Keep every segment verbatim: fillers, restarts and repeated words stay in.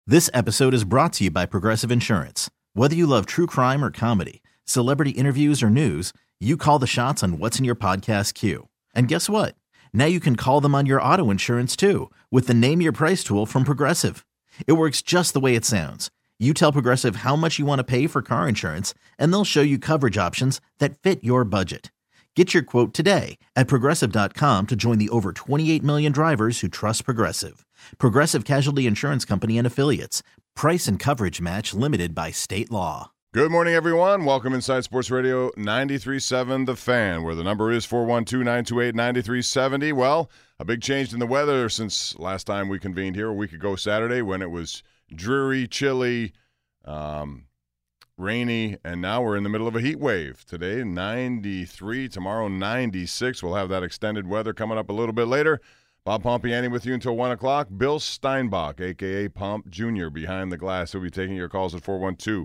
This episode is brought to you by Progressive Insurance. Whether you love true crime or comedy, celebrity interviews or news, you call the shots on what's in your podcast queue. And guess what? Now you can call them on your auto insurance too with the Name Your Price tool from Progressive. It works just the way it sounds. You tell Progressive how much you want to pay for car insurance, and they'll show you coverage options that fit your budget. Get your quote today at Progressive dot com to join the over twenty-eight million drivers who trust Progressive. Progressive Casualty Insurance Company and Affiliates. Price and coverage match limited by state law. Good morning, everyone. Welcome inside Sports Radio ninety-three point seven The Fan, where the number is four one two, nine two eight, nine three seven zero. Well, a big change in the weather since last time we convened here a week ago Saturday when it was dreary, chilly, um, rainy, and now we're in the middle of a heat wave. Today, ninety-three. Tomorrow, ninety-six. We'll have that extended weather coming up a little bit later. Bob Pompiani with you until one o'clock. Bill Steinbach, a k a. Pomp Junior, behind the glass. He'll be taking your calls at four one two,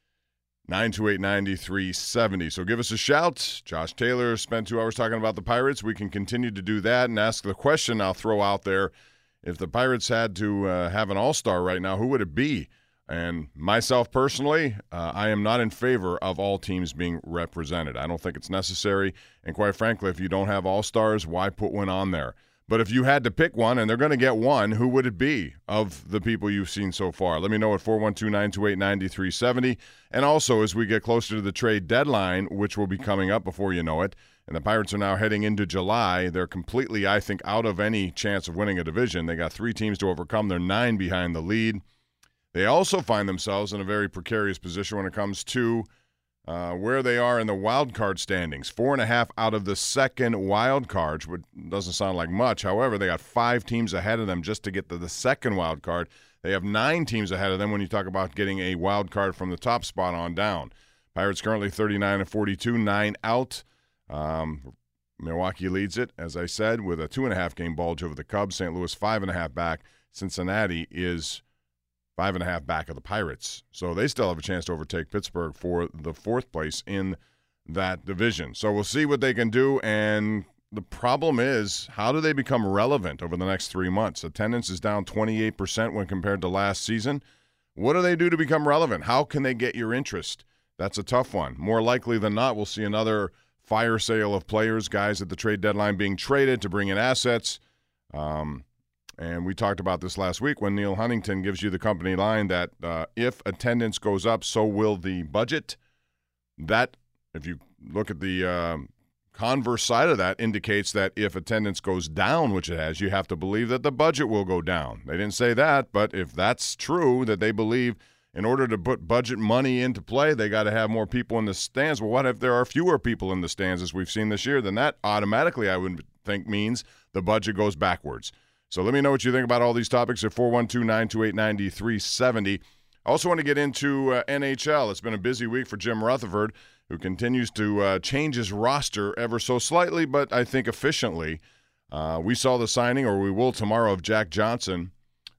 nine two eight, nine three seven zero. So give us a shout. Josh Taylor spent two hours talking about the Pirates. We can continue to do that and ask the question I'll throw out there. If the Pirates had to uh, have an all-star right now, who would it be? And myself personally, uh, I am not in favor of all teams being represented. I don't think it's necessary. And quite frankly, if you don't have all-stars, why put one on there? But if you had to pick one, and they're going to get one, who would it be of the people you've seen so far? Let me know at four one two, nine two eight, nine three seven zero. And also, as we get closer to the trade deadline, which will be coming up before you know it, and the Pirates are now heading into July, they're completely, I think, out of any chance of winning a division. They got three teams to overcome. They're nine behind the lead. They also find themselves in a very precarious position when it comes to uh, where they are in the wild card standings. Four and a half out of the second wild card, which doesn't sound like much. However, they got five teams ahead of them just to get to the second wild card. They have nine teams ahead of them when you talk about getting a wild card from the top spot on down. Pirates currently thirty-nine and forty-two, nine out. Um, Milwaukee leads it, as I said, with a two and a half game bulge over the Cubs. Saint Louis five and a half back. Cincinnati is five and a half back of the Pirates. So they still have a chance to overtake Pittsburgh for the fourth place in that division. So we'll see what they can do. And the problem is, how do they become relevant over the next three months? Attendance is down twenty-eight percent when compared to last season. What do they do to become relevant? How can they get your interest? That's a tough one. More likely than not, we'll see another fire sale of players, guys at the trade deadline being traded to bring in assets. Um, And we talked about this last week when Neil Huntington gives you the company line that uh, if attendance goes up, so will the budget. That, if you look at the uh, converse side of that, indicates that if attendance goes down, which it has, you have to believe that the budget will go down. They didn't say that, but if that's true, that they believe in order to put budget money into play, they got to have more people in the stands. Well, what if there are fewer people in the stands, as we've seen this year? Then that automatically, I would think, means the budget goes backwards. So let me know what you think about all these topics at four one two, nine two eight, nine three seven zero. I also want to get into uh, N H L. It's been a busy week for Jim Rutherford, who continues to uh, change his roster ever so slightly, but I think efficiently. Uh, we saw the signing, or we will tomorrow, of Jack Johnson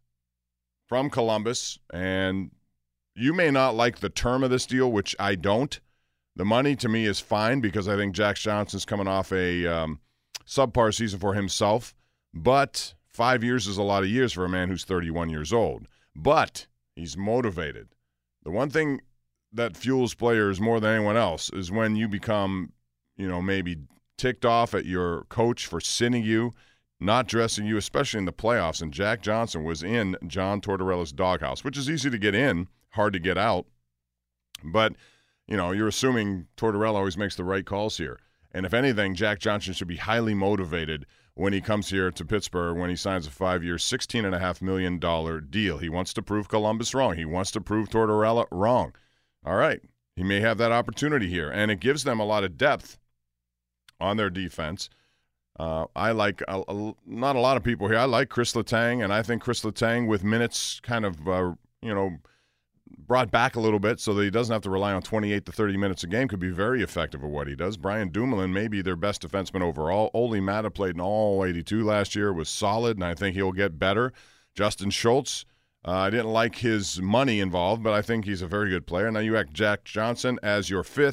from Columbus. And you may not like the term of this deal, which I don't. The money to me is fine because I think Jack Johnson's coming off a um, subpar season for himself. But five years is a lot of years for a man who's thirty-one years old. But he's motivated. The one thing that fuels players more than anyone else is when you become, you know, maybe ticked off at your coach for sitting you, not dressing you, especially in the playoffs. And Jack Johnson was in John Tortorella's doghouse, which is easy to get in, hard to get out. But, you know, you're assuming Tortorella always makes the right calls here. And if anything, Jack Johnson should be highly motivated when he comes here to Pittsburgh, when he signs a five-year, sixteen point five million dollars deal. He wants to prove Columbus wrong. He wants to prove Tortorella wrong. All right. He may have that opportunity here, and it gives them a lot of depth on their defense. Uh, I like a, a, not a lot of people here. I like Chris Letang, and I think Chris Letang, with minutes kind of, uh, you know, brought back a little bit so that he doesn't have to rely on twenty-eight to thirty minutes a game, could be very effective at what he does. Brian Dumoulin may be their best defenseman overall. Ole Mata played in all eighty-two last year, was solid, and I think he'll get better. Justin Schultz, uh, I didn't like his money involved, but I think he's a very good player. Now you act Jack Johnson as your fifth.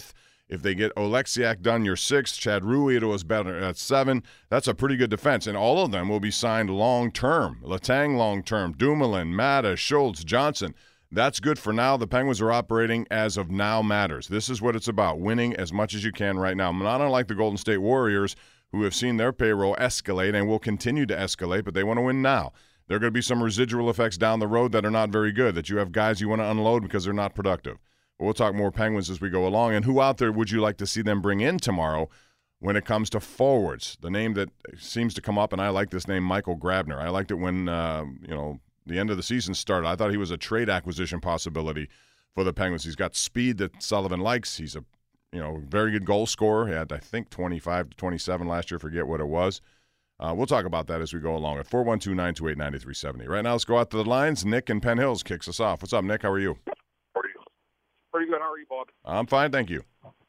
If they get Oleksiak done, you're six. Chad Ruhwedel is better at seven. That's a pretty good defense, and all of them will be signed long-term. Letang long-term, Dumoulin, Mata, Schultz, Johnson. That's good for now. The Penguins are operating as of now matters. This is what it's about, winning as much as you can right now. Not unlike the Golden State Warriors, who have seen their payroll escalate and will continue to escalate, but they want to win now. There are going to be some residual effects down the road that are not very good, that you have guys you want to unload because they're not productive. But we'll talk more Penguins as we go along. And who out there would you like to see them bring in tomorrow when it comes to forwards? The name that seems to come up, and I like this name, Michael Grabner. I liked it when, uh, you know, the end of the season started. I thought he was a trade acquisition possibility for the Penguins. He's got speed that Sullivan likes. He's a, you know, very good goal scorer. He had, I think, twenty-five to twenty-seven last year. Forget what it was. Uh, we'll talk about that as we go along at four one two, nine two eight, nine three seven zero. Right now, let's go out to the lines. Nick in Penn Hills kicks us off. What's up, Nick? How are you? Pretty, pretty good. How are you, Bob? I'm fine, thank you.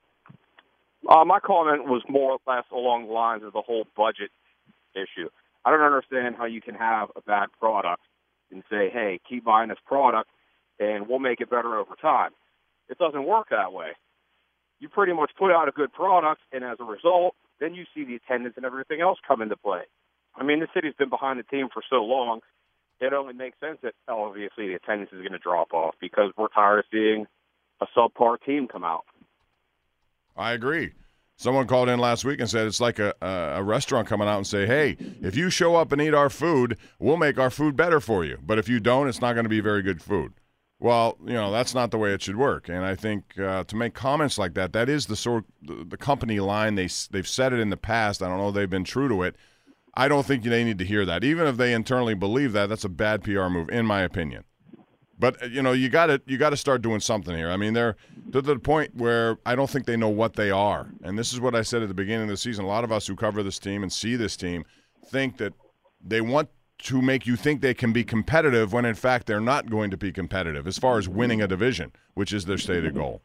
Uh, my comment was more or less along the lines of the whole budget issue. I don't understand how you can have a bad product and say, hey, keep buying this product, and we'll make it better over time. It doesn't work that way. You pretty much put out a good product, and as a result, then you see the attendance and everything else come into play. I mean, the city's been behind the team for so long, it only makes sense that obviously the attendance is going to drop off because we're tired of seeing a subpar team come out. I agree. Someone called in last week and said it's like a, a restaurant coming out and say, hey, if you show up and eat our food, we'll make our food better for you. But if you don't, it's not going to be very good food. Well, you know, that's not the way it should work. And I think uh, to make comments like that, that is the sort the, the company line. They, they've said it in the past. I don't know if they've been true to it. I don't think they need to hear that. Even if they internally believe that, that's a bad P R move, in my opinion. But, you know, you got to you got to start doing something here. I mean, they're to the point where I don't think they know what they are. And this is what I said at the beginning of the season. A lot of us who cover this team and see this team think that they want to make you think they can be competitive when, in fact, they're not going to be competitive as far as winning a division, which is their stated goal.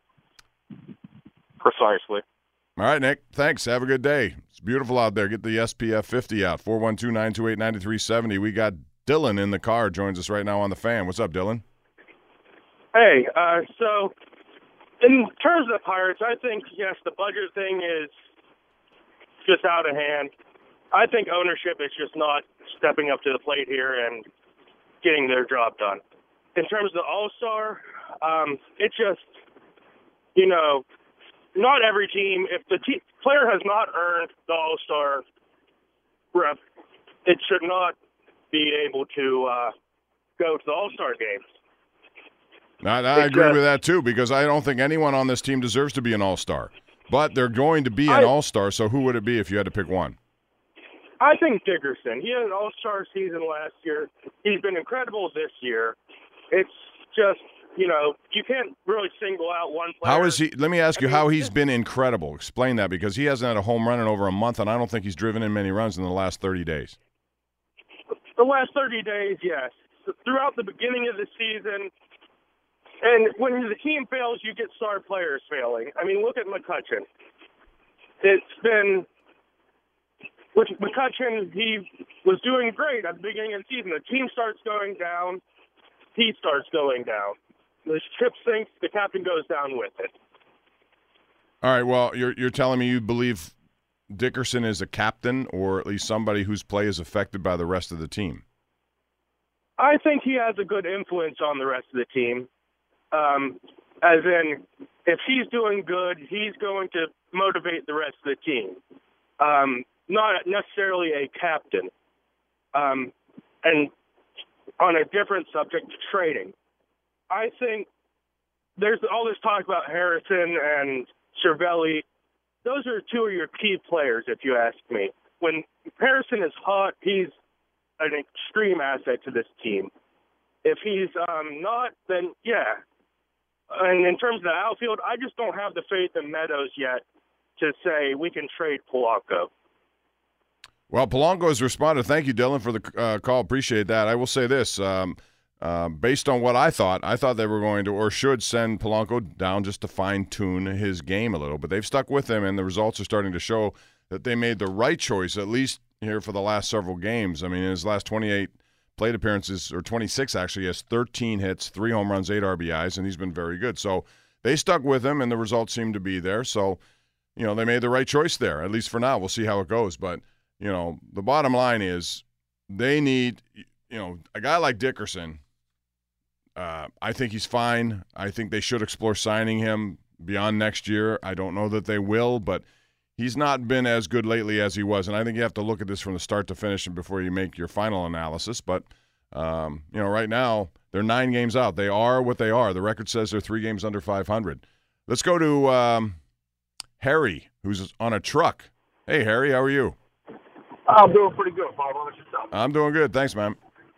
Precisely. All right, Nick. Thanks. Have a good day. It's beautiful out there. Get the S P F fifty out. four one two, nine two eight, nine three seven zero. We got Dylan in the car, joins us right now on the Fan. What's up, Dylan? Hey, uh, so in terms of the Pirates, I think, yes, the budget thing is just out of hand. I think ownership is just not stepping up to the plate here and getting their job done. In terms of the All-Star, um, it just, you know, not every team, if the te- player has not earned the All-Star rep, it should not be able to uh, go to the All-Star games. I, I agree with that, too, because I don't think anyone on this team deserves to be an All-Star. But they're going to be an I, All-Star, so who would it be if you had to pick one? I think Dickerson. He had an All-Star season last year. He's been incredible this year. It's just, you know, you can't really single out one player. How is he? Let me ask you I mean, how he's been incredible. Explain that, because he hasn't had a home run in over a month, and I don't think he's driven in many runs in the last thirty days. The last thirty days, yes. Throughout the beginning of the season, and when the team fails, you get star players failing. I mean, look at McCutchen. It's been, with McCutchen, he was doing great at the beginning of the season. The team starts going down, he starts going down. The ship sinks, the captain goes down with it. All right, well, you're you're telling me you believe Dickerson is a captain, or at least somebody whose play is affected by the rest of the team? I think he has a good influence on the rest of the team. Um, as in, if he's doing good, he's going to motivate the rest of the team. Um, not necessarily a captain. Um, and on a different subject, trading. I think there's all this talk about Harrison and Cervelli. Those are two of your key players, if you ask me. When Harrison is hot, he's an extreme asset to this team. If he's um, not, then yeah. And in terms of the outfield, I just don't have the faith in Meadows yet to say we can trade Polanco. Well, Polanco has responded. Thank you, Dylan, for the uh, call. Appreciate that. I will say this. Um, uh, based on what I thought, I thought they were going to or should send Polanco down just to fine-tune his game a little. But they've stuck with him, and the results are starting to show that they made the right choice, at least here for the last several games. I mean, in his last twenty-eight plate appearances, or twenty-six actually, he has thirteen hits, three home runs, eight R B Is, and he's been very good. So they stuck with him, and the results seemed to be there. So, you know, they made the right choice there, at least for now. We'll see how it goes. But, you know, the bottom line is they need, you know, a guy like Dickerson. Uh, I think he's fine. I think they should explore signing him beyond next year. I don't know that they will, but he's not been as good lately as he was. And I think you have to look at this from the start to finish before you make your final analysis. But, um, you know, right now they're nine games out. They are what they are. The record says they're three games under five hundred. Let's go to um, Harry, who's on a truck. Hey, Harry, how are you? I'm doing pretty good, Bob. How about yourself? I'm doing good. Thanks, man.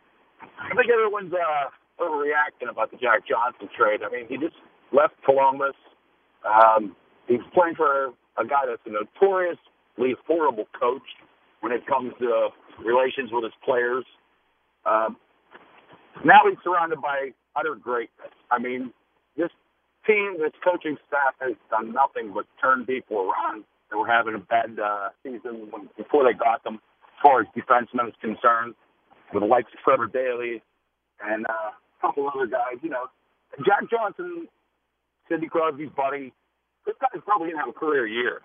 I think everyone's uh, overreacting about the Jack Johnson trade. I mean, he just left Columbus. Um, he's playing for a guy that's a notoriously horrible coach when it comes to relations with his players. Um, now he's surrounded by utter greatness. I mean, this team, this coaching staff has done nothing but turn people around. They were having a bad uh, season when, before they got them, as far as defensemen is concerned, with the likes of Trevor Daley and uh, a couple other guys. You know, Jack Johnson, Sidney Crosby's buddy. This guy's probably gonna have a career year.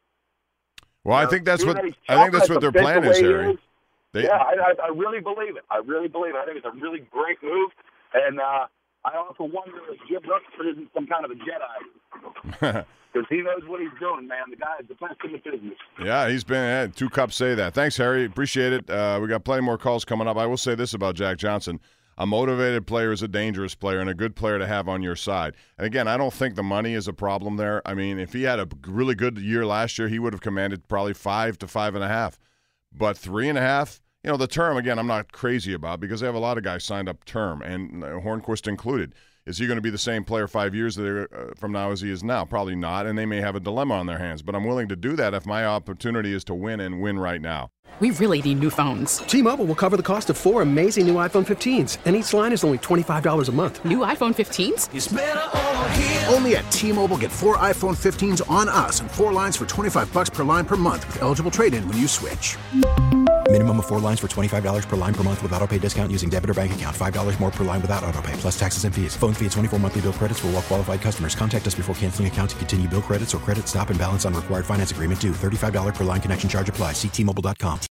Well, you I know, think that's what that I think that's what their plan is, Harry. Is, They, yeah, I, I, I really believe it. I really believe it. I think it's a really great move, and uh, I also wonder if Jim Rutherford isn't some kind of a Jedi. Because he knows what he's doing, man. The guy is the best in the business. Yeah, he's been eh, two cups say that. Thanks, Harry. Appreciate it. Uh, we got plenty more calls coming up. I will say this about Jack Johnson. A motivated player is a dangerous player and a good player to have on your side. And, again, I don't think the money is a problem there. I mean, if he had a really good year last year, he would have commanded probably five to five and a half. But three and a half, you know, the term, again, I'm not crazy about because they have a lot of guys signed up term, and Hornquist included. Is he going to be the same player five years from now as he is now? Probably not, and they may have a dilemma on their hands. But I'm willing to do that if my opportunity is to win and win right now. We really need new phones. T-Mobile will cover the cost of four amazing new iPhone fifteens, and each line is only twenty-five dollars a month. New iPhone fifteens? It's better over here. Only at T-Mobile, get four iPhone fifteens on us and four lines for twenty-five bucks per line per month with eligible trade-in when you switch. Minimum of four lines for twenty-five dollars per line per month with autopay discount using debit or bank account. five dollars more per line without autopay, plus taxes and fees. Phone fee at twenty-four monthly bill credits for well-qualified customers. Contact us before canceling account to continue bill credits or credit stop and balance on required finance agreement due. thirty-five dollars per line connection charge applies. See T Mobile dot com.